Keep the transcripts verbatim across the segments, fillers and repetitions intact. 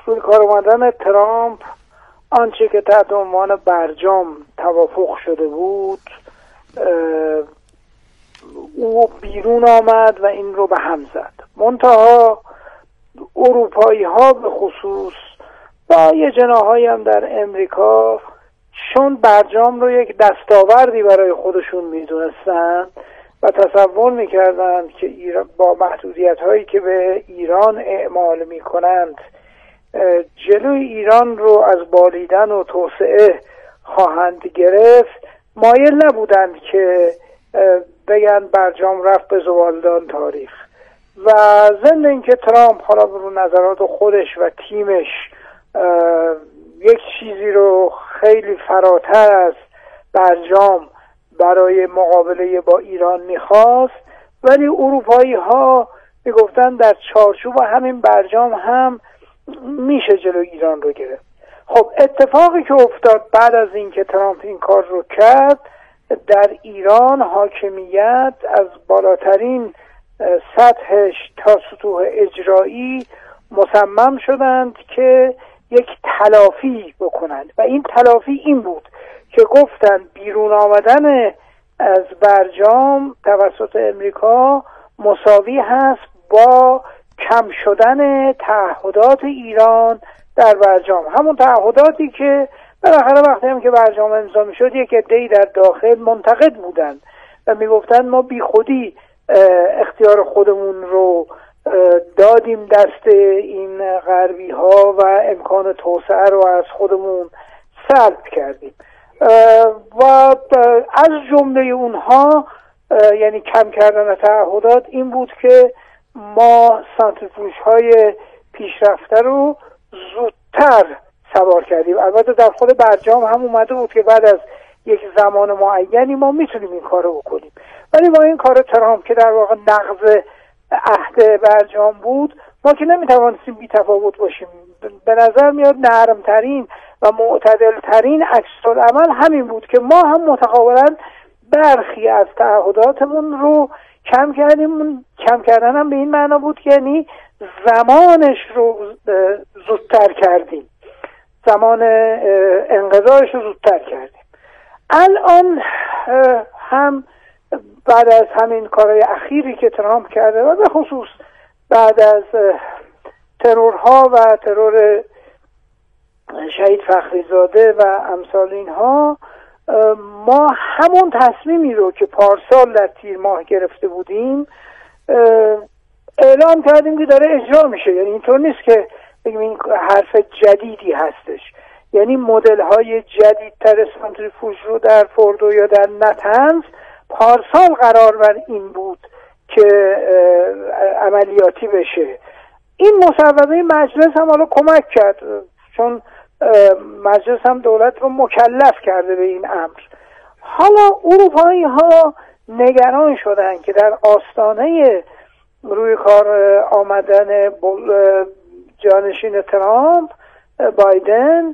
روی کار اومدن ترامپ آنچه که تحت عنوان برجام توافق شده بود او بیرون آمد و این رو به هم زد. منتها اروپایی ها به خصوص و یه جناحایی هم در امریکا چون برجام رو یک دستاوردی برای خودشون میدونستن و تصور میکردند که ایران با محدودیت هایی که به ایران اعمال میکنند جلوی ایران رو از بالیدن و توسعه خواهند گرفت، مایل نبودند که بگن برجام رفت به زوالدان تاریخ. و ضمن اینکه ترامپ حالا رو نظرات خودش و تیمش یک چیزی رو خیلی فراتر از برجام برای مقابله با ایران میخواست، ولی اروپایی ها میگفتن در چارچوب همین برجام هم میشه جلوی ایران رو گرفت. خب اتفاقی که افتاد بعد از اینکه ترامپ این کار رو کرد، در ایران حاکمیت از بالاترین سطحش تا سطوح اجرایی مصمم شدند که یک تلافی بکنند و این تلافی این بود که گفتند بیرون آمدن از برجام توسط امریکا مساوی هست با کم شدن تعهدات ایران در برجام. همون تعهداتی که بالاخره وقتی هم که برجام امضا میشد یک عده‌ای در داخل منتقد بودند و میگفتند ما بی خودی اختیار خودمون رو دادیم دست این غربی ها و امکان توسعه رو از خودمون سلب کردیم و از جمله اونها یعنی کم کردن تعهدات این بود که ما سانتریفوژ های پیشرفته رو زودتر سوار کردیم. البته در خود برجام هم اومده بود که بعد از یک زمان معینی ما میتونیم این کار رو بکنیم، ولی با این کار ترامپ که در واقع نقض عهد برجام بود ما که نمیتوانستیم بی تفاوت باشیم. به نظر میاد نرمترین و معتدلترین عکس‌العمل همین بود که ما هم متقابلا برخی از تعهداتمون رو کم کردیم. کم کردن هم به این معنا بود که یعنی زمانش رو زودتر کردیم، زمان انقضایش رو زودتر کردیم. الان هم بعد از همین کارهای اخیری که ترامپ کرده و به خصوص بعد از ترورها و ترور شهید فخریزاده و امثال اینها، ما همون تصمیمی رو که پارسال در تیر ماه گرفته بودیم اعلام کردیم که داره اجرا میشه. یعنی اینطور نیست که بگیم این حرف جدیدی هستش، یعنی مدل های جدیدتر سانتریفوژ رو در فوردو یا در نتنز پارسال قرار بر این بود که عملیاتی بشه. این مصوبه مجلس هم حالا کمک کرد، چون مجلس هم دولت رو مکلف کرده به این امر. حالا اروپایی ها نگران شدن که در آستانه روی کار آمدن جانشین ترامپ بایدن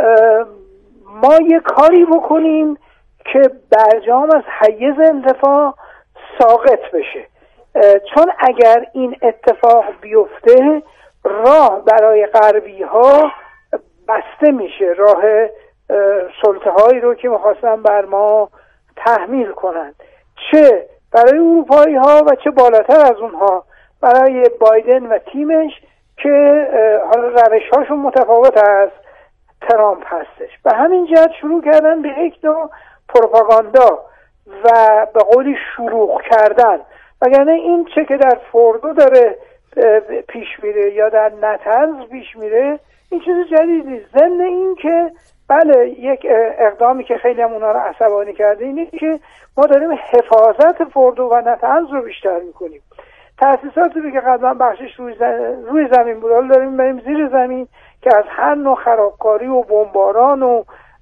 ما یه کاری بکنیم که برجام از حیز اندفاع ساقط بشه، چون اگر این اتفاق بیفته راه برای غربی ها بسته میشه، راه سلطه هایی رو که میخواستن بر ما تحمیل کنند، چه برای اروپایی ها و چه بالاتر از اونها برای بایدن و تیمش که حالا روش هاشون متفاوت از ترامپ هستش. به همین جهت شروع کردن به یک نوع پروپاگاندا و به قولی شروع کردن، وگرنه این چه که در فوردو داره پیش میره یا در نتنز پیش میره این چیز جدیدی. ضمن این که بله یک اقدامی که خیلی هم اونا رو عصبانی کرده اینه که ما داریم حفاظت فوردو و نتنز رو بیشتر میکنیم. تأسیساتی رو که قبلا بخشش روی, روی زمین بود حالا داریم بریم زیر زمین که از هر نوع خرابکاری و بمباران و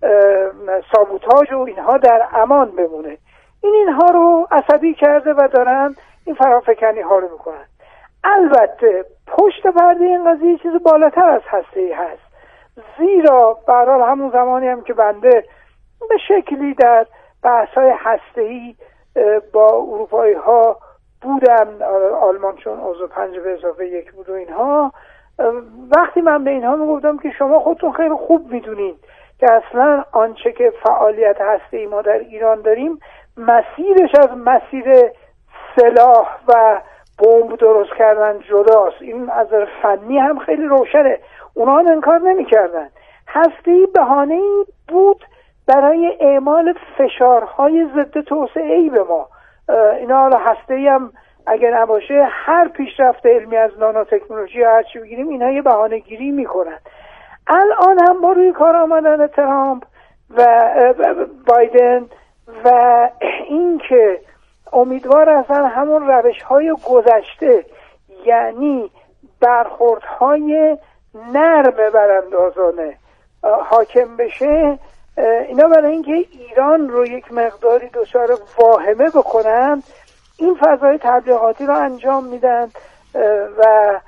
سابوتاژ و اینها در امان بمونه. این اینها رو عصبی کرده و دارن این فرافکنی ها رو میکنن. البته پشت پرده این قضیه چیز بالاتر از هسته‌ای هست، زیرا به هر حال همون زمانی هم که بنده به شکلی در بحث‌های هسته‌ای با اروپایی ها بودم، آلمان چون عضو پنج به اضافه یک بود و اینها، وقتی من به اینها میگفتم که شما خودتون خیلی خوب میدونید که اصلا آنچه که فعالیت هسته‌ای ما در ایران داریم مسیرش از مسیر سلاح و بمب درست کردن جداست، این از فنی هم خیلی روشنه، اونا هم انکار نمی کردن. هسته‌ای بهانه‌ای بود برای اعمال فشارهای ضد توسعه‌ای به ما. اینا حالا هسته‌ای هم اگر نباشه هر پیشرفت علمی از نانو تکنولوژی یا هر چی بگیریم اینها یه بهانه گیری میکنن. الان هم با روی کار آمدن ترامپ و بایدن و این که امیدوار هستن همون روش های گذشته یعنی برخوردهای نرم براندازانه حاکم بشه، اینا برای اینکه ایران رو یک مقداری دچار واهمه بکنن این فضای تبلیغاتی رو انجام میدن و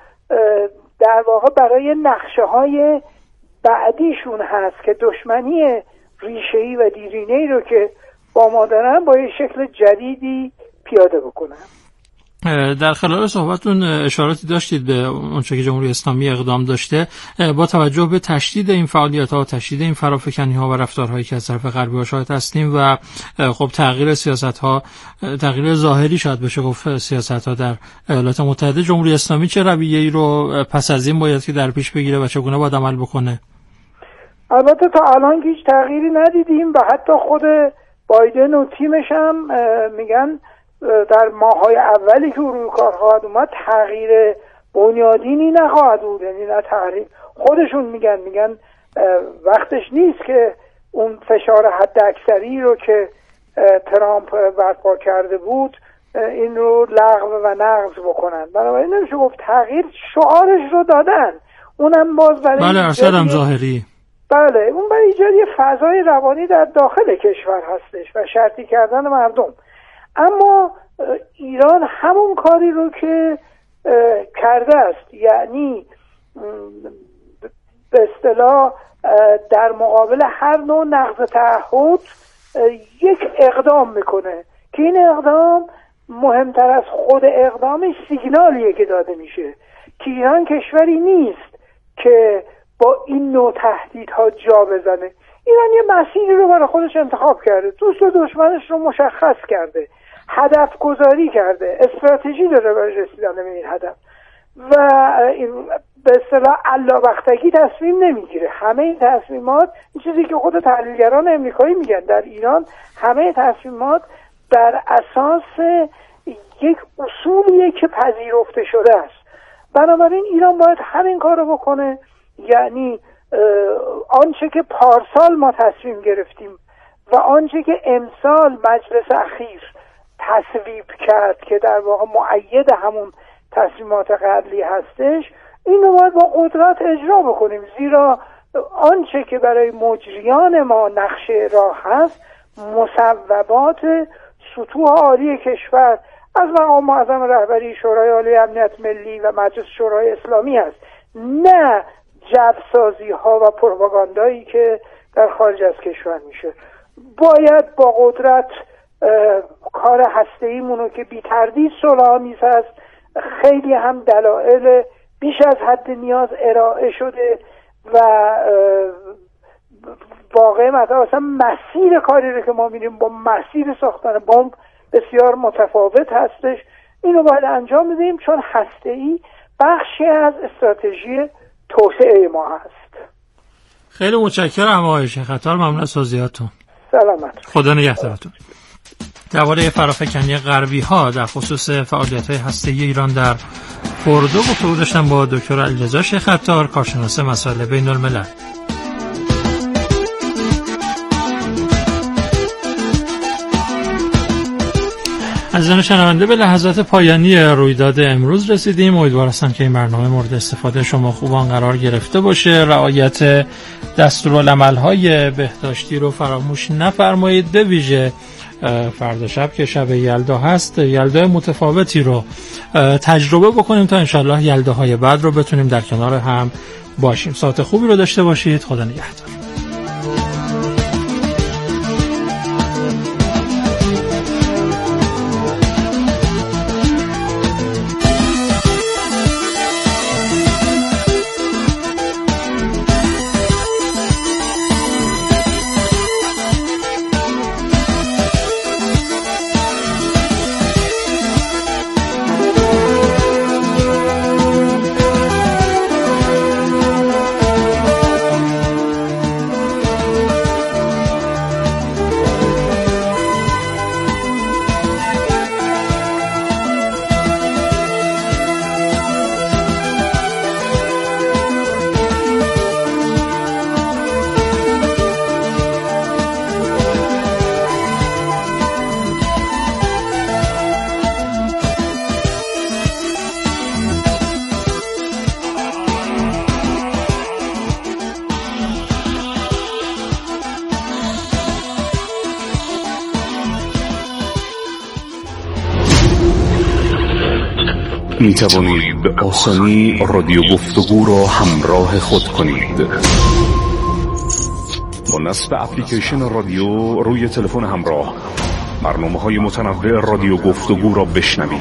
در واقع برای نقشه های بعدیشون هست که دشمنی ریشه‌ای و دیرینه‌ای رو که با ما دارن با یه شکل جدیدی پیاده بکنن. در خلال صحبتون اشاراتی داشتید به اونچه که جمهوری اسلامی اقدام داشته با توجه به تشدید این فعالیت‌ها و تشدید این فرافکنی‌ها و رفتارهایی که از طرف غربی‌ها شاهد هستیم و خب تغییر سیاست‌ها، تغییر ظاهری شاید بشه گفت سیاست‌ها در ایالات متحده، جمهوری اسلامی چه رویه‌ای رو پس از این باید که در پیش بگیره و چگونه باید عمل بکنه؟ البته تا الان هیچ تغییری ندیدیم و حتی خود بایدن و تیمش هم میگن در ماه‌های اولی که روی کار خواهد اومد تغییر بنیادینی نخواهد بود، یعنی نه تغییر، خودشون میگن میگن وقتش نیست که اون فشار حد اکثری رو که ترامپ برپا کرده بود این رو لغو و نقض بکنن. بنابراین نمیشه گفت تغییر، شعارش رو دادن، اونم باز برای بله ارشدم ظاهری، بله اون برای ایجاد یه فضای روانی در داخل کشور هستش و شرطی کردن مردم. اما ایران همون کاری رو که کرده است، یعنی به اصطلاح در مقابل هر نوع نقض تعهد یک اقدام میکنه که این اقدام مهمتر از خود اقدامش سیگنالیه که داده میشه که ایران کشوری نیست که با این نوع تهدیدها جا بزنه. ایران یه مسیری رو برای خودش انتخاب کرده، دوست و دشمنش رو مشخص کرده، هدف گذاری کرده، استراتژی داره برای رسیدن به این هدف و به اصطلاح الله‌بختگی تصمیم نمیگیره. همه این تصمیمات، این چیزی که خود تحلیلگران امریکایی میگن، در ایران همه تصمیمات بر اساس یک اصولیه که پذیرفته شده است. بنابراین ایران باید همین کارو بکنه، یعنی آنچه که پارسال ما تصمیم گرفتیم و آنچه که امسال مجلس اخیر تصویب کرد که در واقع مؤید همون تصمیمات قبلی هستش، این رو باید با قدرت اجرا بکنیم، زیرا آنچه که برای مجریان ما نقشه راه هست مصوبات سطوح عالی کشور از مقام معظم رهبری شورای عالی امنیت ملی و مجلس شورای اسلامی هست، نه جبسازی ها و پروپاگاندایی که در خارج از کشور میشه. باید با قدرت کار هسته‌ایمون رو که بی تردید صلح‌آمیز هست، خیلی هم دلایل بیش از حد نیاز ارائه شده و واقعا مثلا اصلا مسیر کاری رو که ما میریم با مسیر ساختن بمب بسیار متفاوت هستش. اینو باید انجام بدیم چون هسته‌ای بخشی از استراتژی توسعه ما هست. خیلی متشکرم آقای شیخ عطار، ممنون از توضیحاتتون. سلامت. خدا نگهدارتون. درباره فرافکنی غربی ها در خصوص فعالیت های هسته‌ای ایران در فردو گفتگو داشتم با دکتر علیرضا شیخ عطار، کارشناس مسائل بین الملل. عزیزان شنونده، به لحظات پایانی رویداد امروز رسیدیم. امیدوار هستم که این برنامه مورد استفاده شما خوبان قرار گرفته باشه. رعایت دستورالعمل‌های بهداشتی رو فراموش نفرمایید. به ویژه فردا شب که شب یلدا هست، یلدای متفاوتی رو تجربه بکنیم تا انشالله یلداهای بعد رو بتونیم در کنار هم باشیم. ساعت خوبی رو داشته باشید. خدا نگهدار. می توانید به آسانی رادیو گفتگو را همراه خود کنید. با نصب اپلیکیشن رادیو روی تلفن همراه برنامه‌های متنوع رادیو گفتگو را بشنوید.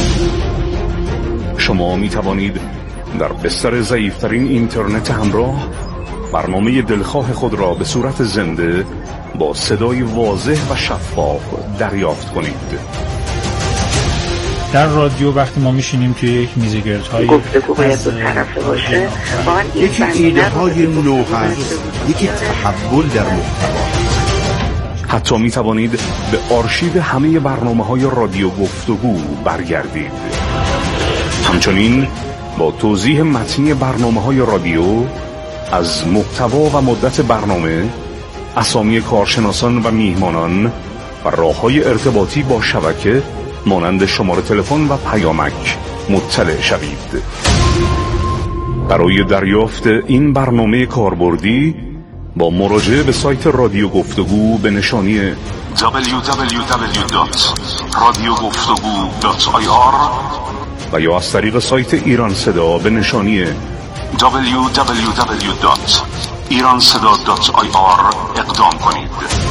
شما می توانید در بستر ضعیف‌ترین اینترنت همراه برنامه دلخواه خود را به صورت زنده با صدای واضح و شفاف دریافت کنید. در رادیو وقتی ما میشینیم توی یک میز گردهای گفتگو باید دو طرفه باشه، یکی ایده های نو هست، یکی تحول در محتوا. حتی می توانید به آرشیو همه برنامه‌های رادیو گفتگو برگردید. همچنین با توضیح متنی برنامه‌های رادیو از محتوا و مدت برنامه، اسامی کارشناسان و میهمانان و راه‌های ارتباطی با شبکه مانند شماره تلفن و پیامک مطلع شوید. برای دریافت این برنامه کاربردی با مراجعه به سایت رادیو گفتگو به نشانی دبلیو دبلیو دبلیو دات رادیو گفتگو دات آی آر و یا از طریق سایت ایران صدا به نشانی دبلیو دبلیو دبلیو دات ایران صدا دات آی آر اقدام کنید.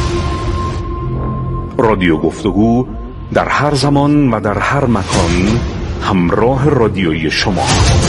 رادیو گفتگو در هر زمان و در هر مکان همراه رادیویی شما.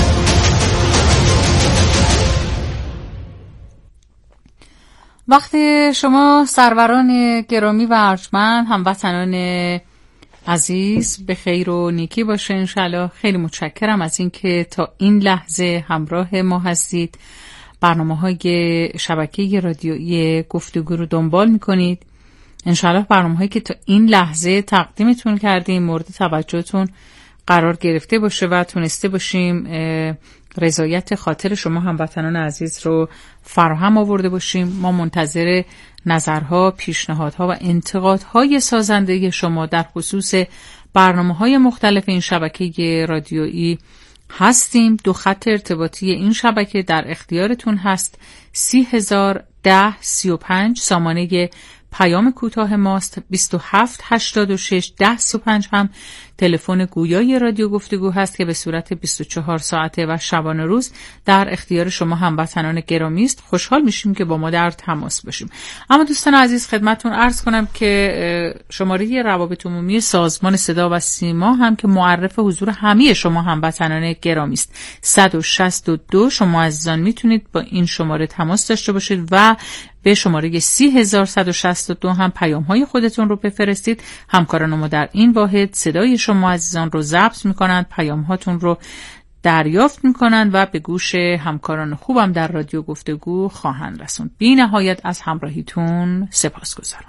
وقتی شما سروران گرامی و ارجمند، هموطنان عزیز به خیر و نیکی باشه انشالله. خیلی متشکرم از اینکه تا این لحظه همراه ما هستید. برنامه‌های شبکه رادیویی گفتگو رو دنبال می‌کنید. انشالله برنامه‌هایی که تا این لحظه تقدیمتون کردیم مورد توجهتون قرار گرفته باشه و تونسته باشیم رضایت خاطر شما هموطنان عزیز رو فراهم آورده باشیم. ما منتظر نظرها، پیشنهادها و انتقادهای سازنده شما در خصوص برنامه‌های مختلف این شبکه رادیویی هستیم. دو خط ارتباطی این شبکه در اختیارتون هست. سی هزار ده سی و پنج سامانه پیام کوتاه ماست. بیست و هفت هشتاد و شش ده سی و پنج هم تلفن گویای رادیو گفتگو هست که به صورت بیست و چهار ساعته و شبانه روز در اختیار شما هموطنان گرامی است. خوشحال میشیم که با ما در تماس باشیم. اما دوستان عزیز خدمتتون عرض کنم که شماره روابط عمومی سازمان صدا و سیما هم که معرف حضور همه شما هموطنان گرامی است. صد و شصت و دو شما عزیزان میتونید با این شماره تماس داشته باشید و به شماره سی هزار صد و شصت و دو هم پیام های خودتون رو بفرستید. همکاران ما در این واحد صدای شما عزیزان رو ضبط میکنند، پیام هاتون رو دریافت میکنند و به گوش همکاران خوبم در رادیو گفتگو خواهند رسوند. بی نهایت از همراهیتون سپاسگزارم.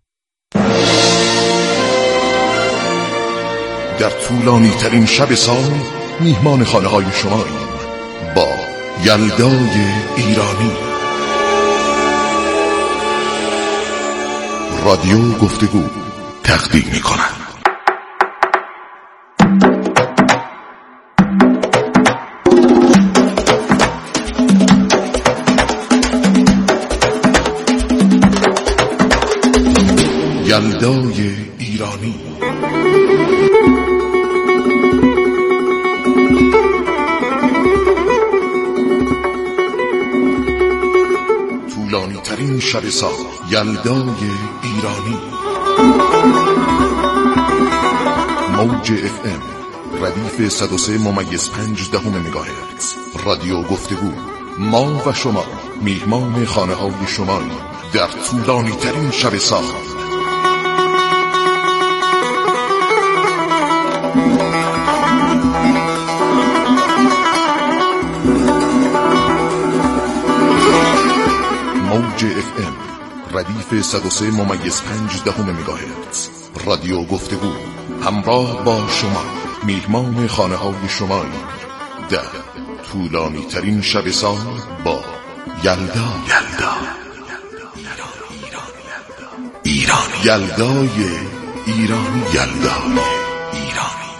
در طولانی ترین شب سال میهمان خانه های شماییم با یلدای ایرانی. رادیو گفتگو تقدیم می‌کند. یلدای ایرانی. طولانی ترین شب سال یلدای ایرانی. موج اف ام ردیف صد و سه ممیز پنج دهم مگاهرتز. رادیو گفتگو. ما و شما میهمان خانه های شماییم در طولانی ترین شب سال. موج اف ام ردیف صد و سه ممیز پنج دهم مگاهرتز. رادیو گفتگو. همراه با شما میهمان خانه های شماییم در طولانی ترین شب سال با یلدا. یلدا ایران. یلدای ایرانی. یلدای ایرانی.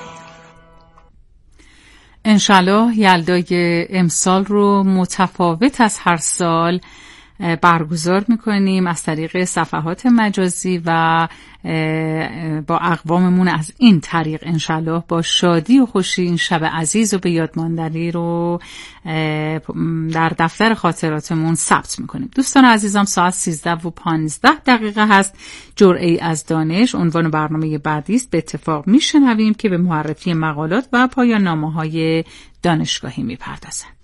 انشالله یلدای امسال رو متفاوت از هر سال برگزار میکنیم از طریق صفحات مجازی و با اقواممون از این طریق انشالله با شادی و خوشی این شب عزیز و به یادماندنی رو در دفتر خاطراتمون ثبت میکنیم. دوستان عزیزم، ساعت سیزده و پانزده دقیقه هست. جرعه‌ای از دانش عنوان برنامه بعدی است. به اتفاق میشنویم که به معرفی مقالات و پایان نامه‌های دانشگاهی میپردازد.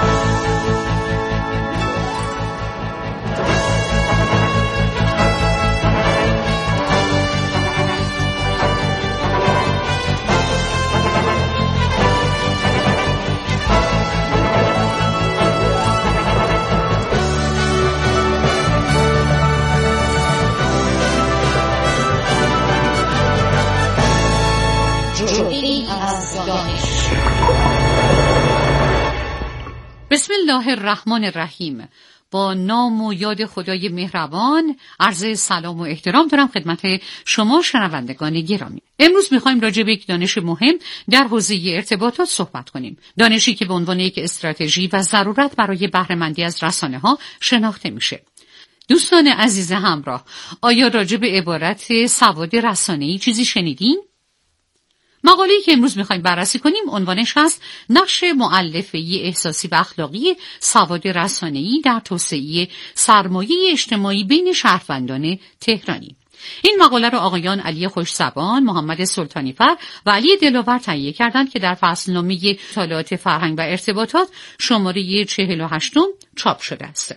بسم الله الرحمن الرحیم. با نام و یاد خدای مهربان عرض سلام و احترام دارم خدمت شما شنوندگان گرامی. امروز میخوایم راجع به یک دانش مهم در حوزه ارتباطات صحبت کنیم. دانشی که به عنوان یک استراتژی و ضرورت برای بهره‌مندی از رسانه‌ها شناخته میشه. دوستان عزیز همراه، آیا راجع به عبارت سواد رسانه‌ای چیزی شنیدین؟ مقاله‌ای که امروز می‌خوایم بررسی کنیم عنوانش هست نقش مؤلفه‌ای احساسی و اخلاقی سواد رسانه‌ای در توسعه سرمایه اجتماعی بین شهروندان تهرانی. این مقاله را آقایان علی خوشزبان، محمد سلطانی‌فر و علی دلاور تهیه کردند که در فصلنامه مطالعات فرهنگ و ارتباطات شماره چهل و هشت چاپ شده است.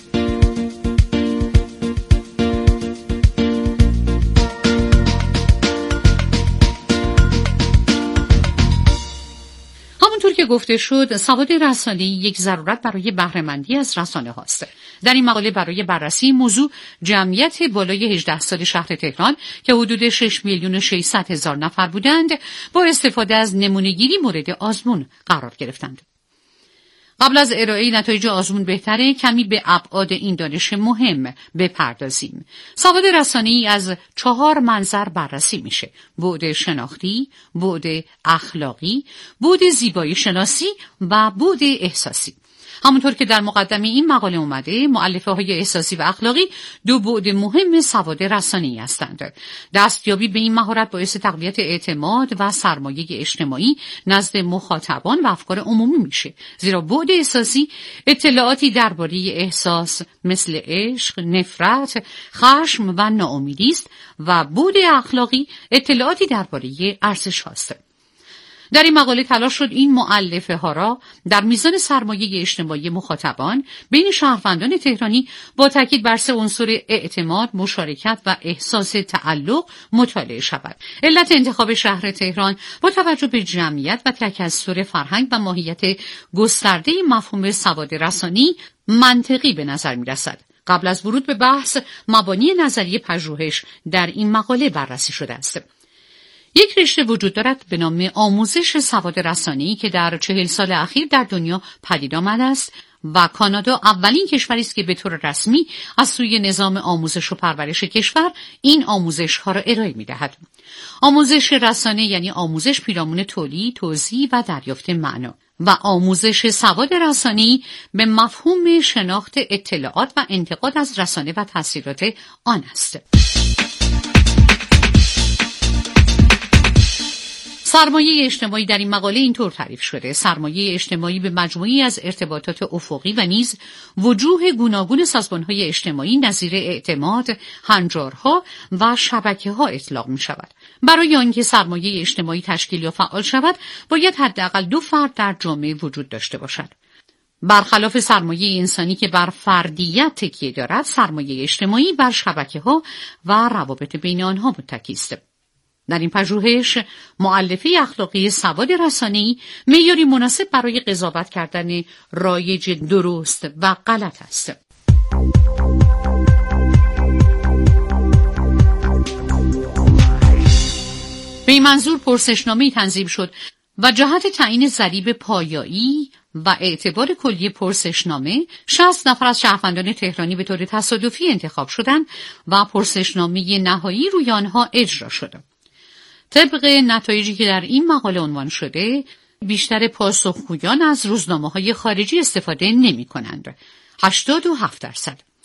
همونطور که گفته شد، سواد رسانه‌ای یک ضرورت برای بهره‌مندی از رسانه هاست. در این مقاله برای بررسی موضوع جمعیت بالای هجده سال شهر تهران که حدود شش میلیون و ششصد هزار نفر بودند، با استفاده از نمونه‌گیری مورد آزمون قرار گرفتند. قبل از ارائه نتایج آزمون بهتره کمی به ابعاد این دانش مهم بپردازیم. سواد رسانه‌ای از چهار منظر بررسی میشه: بعد شناختی، بعد اخلاقی، بعد زیبایی شناسی و بعد احساسی. همونطور که در مقدمه این مقاله اومده، مؤلفه‌های احساسی و اخلاقی دو بعد مهم سواد رسانه‌ای هستند. دستیابی به این مهارت باعث تقویت اعتماد و سرمایه اجتماعی نزد مخاطبان و افکار عمومی میشه، زیرا بعد احساسی اطلاعاتی درباره احساس مثل عشق، نفرت، خشم و ناامیدی است و بعد اخلاقی اطلاعاتی درباره ارزش هاست. در این مقاله تلاش شد این مؤلفه ها را در میزان سرمایه اجتماعی مخاطبان بین شهروندان تهرانی با تاکید بر سه عنصر اعتماد، مشارکت و احساس تعلق مطالعه شود. علت انتخاب شهر تهران با توجه به جمعیت و تکثر فرهنگ و ماهیت گسترده مفهوم سواد رسانی منطقی به نظر می رسد. قبل از ورود به بحث، مبانی نظریه پژوهش در این مقاله بررسی شده است. یک رشته وجود دارد به نام آموزش سواد رسانه‌ای که در چهل سال اخیر در دنیا پدید آمده است و کانادا اولین کشوری است که به طور رسمی از سوی نظام آموزش و پرورش کشور این آموزش‌ها را ارائه می‌دهد. آموزش رسانه یعنی آموزش پیرامون تولید، توزیع و دریافت معنا و آموزش سواد رسانه‌ای به مفهوم شناخت اطلاعات و انتقاد از رسانه و تاثیرات آن است. سرمایه اجتماعی در این مقاله اینطور تعریف شده: سرمایه اجتماعی به مجموعی از ارتباطات افقی و نیز وجوه گوناگون سازمان‌های اجتماعی نظیر اعتماد، هنجارها و شبکه‌ها اطلاق می‌شود. برای آنکه سرمایه اجتماعی تشکیل یا فعال شود، باید حداقل دو فرد در جامعه وجود داشته باشد. برخلاف سرمایه انسانی که بر فردیت تکیه دارد، سرمایه اجتماعی بر شبکه‌ها و روابط بین آنها متکی است. در این پژوهش، مؤلفه اخلاقی سواد رسانه‌ای معیاری مناسب برای قضاوت کردن رایج درست و غلط است. به این منظور پرسشنامه‌ای تنظیم شد و جهت تعیین ضریب پایایی و اعتبار کلی پرسشنامه شصت نفر از شهروندان تهرانی به طور تصادفی انتخاب شدند و پرسشنامه نهایی روی آنها اجرا شد. طبق نتایجی که در این مقاله عنوان شده، بیشتر پاسخگویان از روزنامه‌های خارجی استفاده نمی‌کنند. هشتاد و هفت درصد.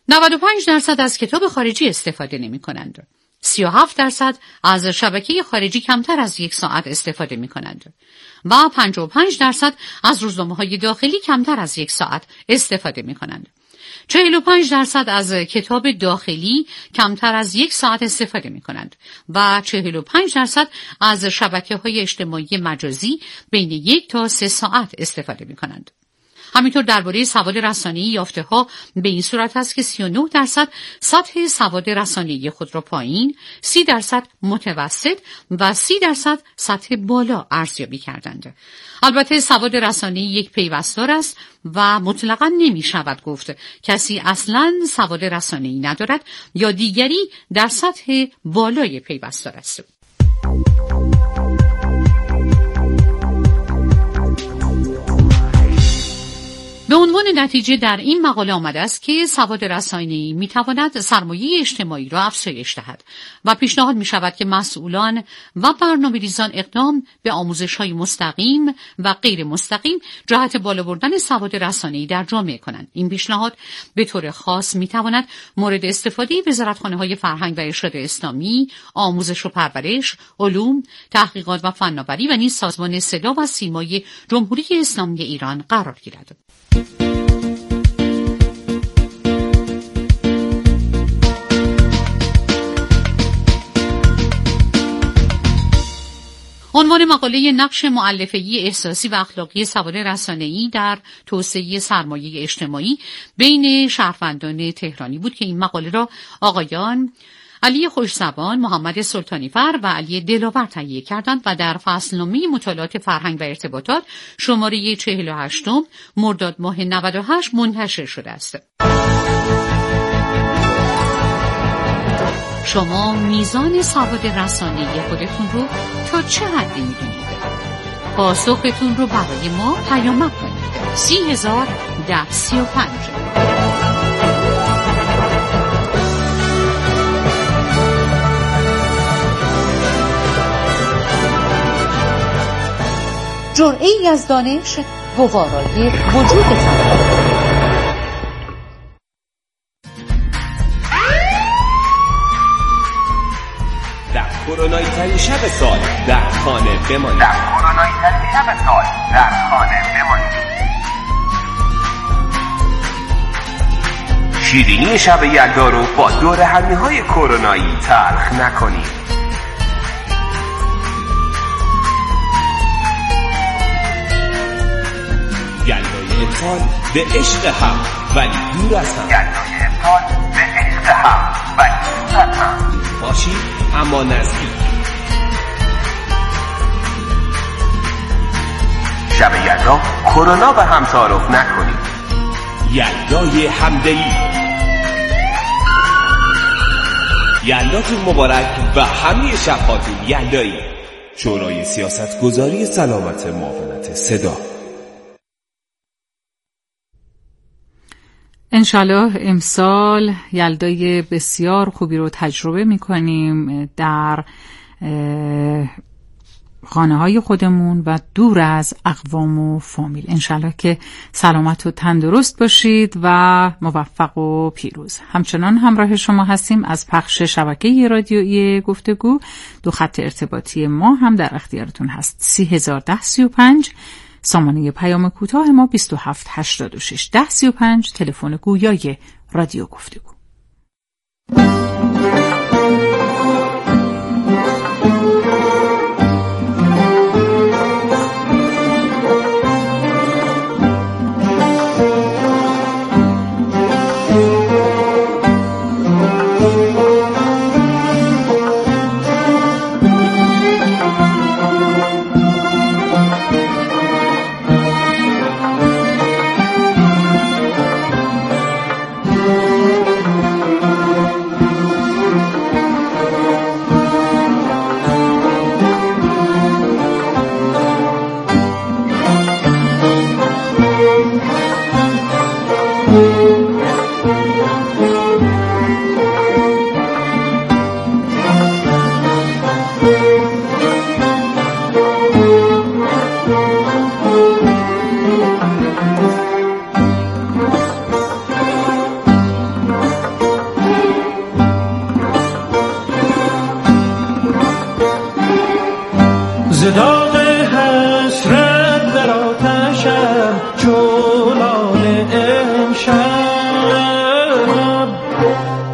نود و پنج درصد از کتاب خارجی استفاده نمی کنند. سی و هفت درصد از شبکه خارجی کمتر از یک ساعت استفاده می کنند و پنجاه و پنج درصد از روزنامه‌های داخلی کمتر از یک ساعت استفاده می کنند. چهل و پنج درصد از کتاب داخلی کمتر از یک ساعت استفاده می کنند و چهل و پنج درصد از شبکه‌های اجتماعی مجازی بین یک تا سه ساعت استفاده می کنند. همینطور درباره سواد رسانه‌ای یافته‌ها به این صورت است که سی و نه درصد سطح سواد رسانه‌ای خود را پایین، سی درصد متوسط و سی درصد سطح بالا ارزیابی کردند. البته سواد رسانه‌ای یک پیوستار است و مطلقاً نمی شود گفت کسی اصلاً سواد رسانه‌ای ندارد یا دیگری در سطح بالای پیوستار است. به عنوان نتیجه در این مقاله آمده است که سواد رسانه‌ای می‌تواند سرمایه اجتماعی را افزایش دهد و پیشنهاد می‌شود که مسئولان و برنامه‌ریزان اقدام به آموزش‌های مستقیم و غیر مستقیم جهت بالا بردن سواد رسانه‌ای در جامعه کنند. این پیشنهاد به طور خاص می‌تواند مورد استفاده وزارتخانه‌های فرهنگ و ارشاد اسلامی، آموزش و پرورش، علوم، تحقیقات و فناوری و نیز سازمان صدا و سیمای جمهوری اسلامی ایران قرار گیرد. عنوان مقاله نقش مؤلفه‌ای احساسی و اخلاقی سواد رسانه‌ای در توسعه سرمایه اجتماعی بین شهروندان تهرانی بود که این مقاله را آقایان علی خوشزبان، محمد سلطانی‌فر و علی دلاور تهیه کردند و در فصلنامه مطالعات فرهنگ و ارتباطات شماره چهل و هشت مرداد ماه نود و هشت منتشر شده است. شما میزان سواد رسانه‌ای خودتون رو تا چه حدی میدونید؟ پاسختون رو برای ما پیام کنید. سی هزار ده سی و پنج. جرعه‌ای از دانش گوارای وجودتان. در کرونایی ترین شب سال در خانه بمانید. در کرونایی ترین شب سال در خانه بمانید. شیرینی شب یلدا رو با دور همی‌های کرونایی تلخ نکنید. یلدای امسال به عشق هم ولی دور از هم. یلدای امسال به عشق هم ولی دور از هم. باشید اما نزدیک. شب یلدا کرونا به هم تعارف نکنید. یلدای همدلی. یلداتون مبارک و همه شبهاتون یلدایی. شورای سیاست گذاری سلامت معاونت صدا. انشالله امسال یلدای بسیار خوبی رو تجربه میکنیم در خانه های خودمون و دور از اقوام و فامیل. انشالله که سلامت و تندرست باشید و موفق و پیروز. همچنان همراه شما هستیم از پخش شبکه رادیویی گفتگو. دو خط ارتباطی ما هم در اختیارتون هست. سی هزار ده سی و پنج سامانه پیام کوتاه ما بیست و هفت هشتاد و شش ده سی و پنج تلفن گویای رادیو گفتگو.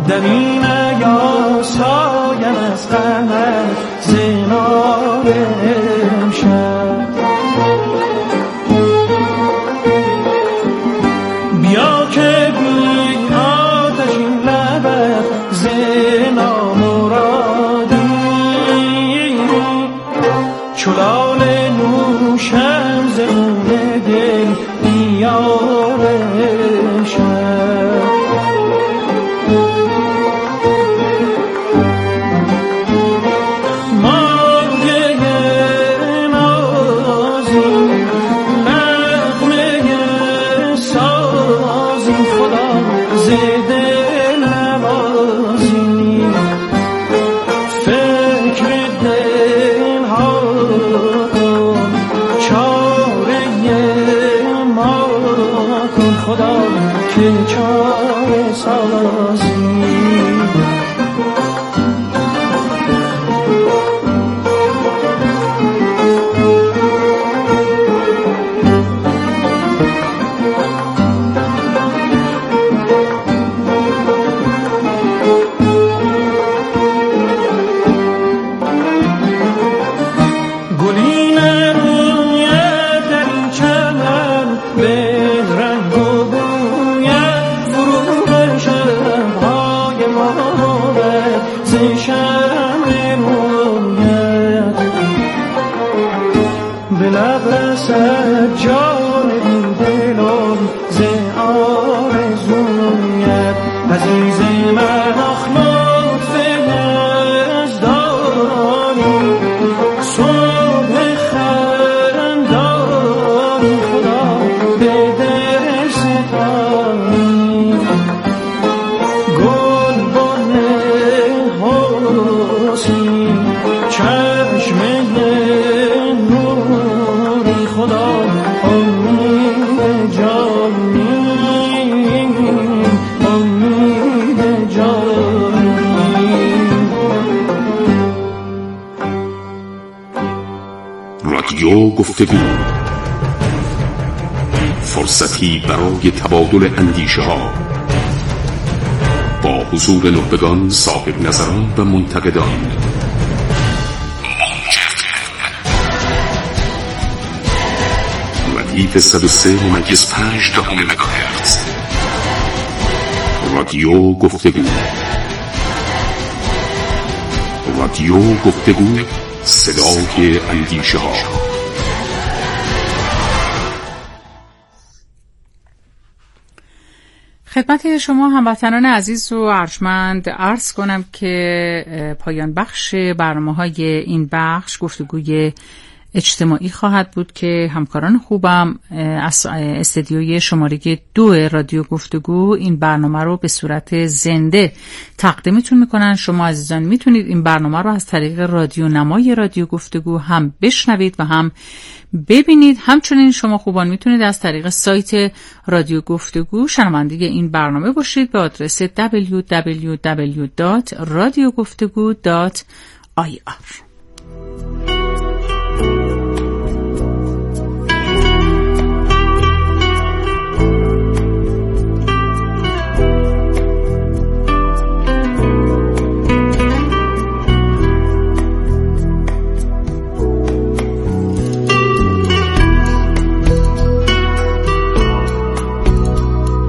در این یا سایم از قمر زنار امشب. بیا که بی آتشین لبت زنا مرادی چلال نوشم زمون دل بیار شب. مانگه نازی نغمه سازی خدا زده نوازی فکر دل ها کن چاره ما کن خدا که چاره سازی. رادیو گفتگو، فرصتی برای تبادل اندیشه ها با حضور نخبگان، صاحب نظران و منتقدان. ردیف صد و سه ممیز پنج دهم مگاهرتز. رادیو گفتگو. رادیو گفتگو، صدای اندیشه ها. خدمت شما هموطنان عزیز و ارجمند عرض کنم که پایان بخش برنامه‌های این بخش گفتگوی اجتماعی خواهد بود که همکاران خوبم از استدیوی شماره دو رادیو گفتگو این برنامه رو به صورت زنده تقدیمتون میکنن. شما عزیزان میتونید این برنامه رو از طریق رادیو نمای رادیو گفتگو هم بشنوید و هم ببینید. همچنین شما خوبان میتونید از طریق سایت رادیو گفتگو شنونده این برنامه باشید به آدرس دبلیو دبلیو دبلیو دات رادیو گفتگو دات آی آر.